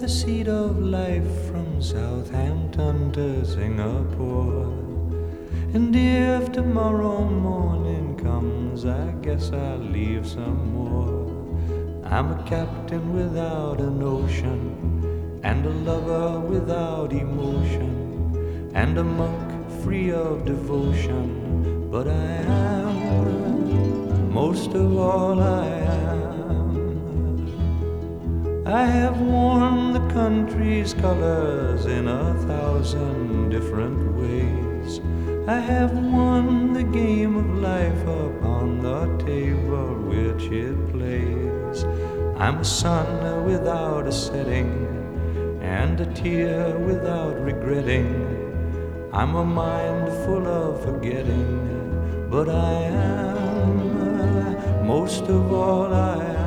seat of life from Southampton to Singapore. And if tomorrow morning comes, I guess I'll leave some more. I'm a captain without an ocean, and a lover without emotion, and a monk free of devotion. But I am, most of all I am. I have worn the country's colors in 1,000 different ways. I have won the game of life upon the table which it plays. I'm a sun without a setting, and a tear without regretting. I'm a mind full of forgetting, but I am, most of all I am.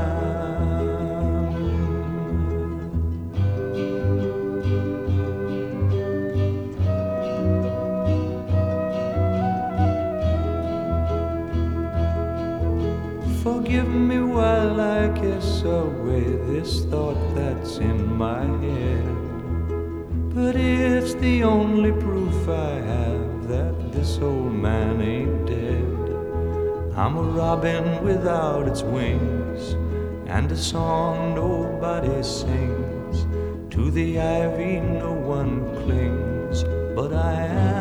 Forgive me while I kiss away this thought that's in my head, but it's the only proof I have that this old man ain't dead. I'm a robin without its wings, and a song nobody sings. To the ivy no one clings, but I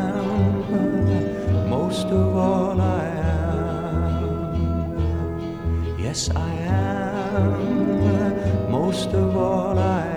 am, most of all I am. Yes, I am, most of all I am.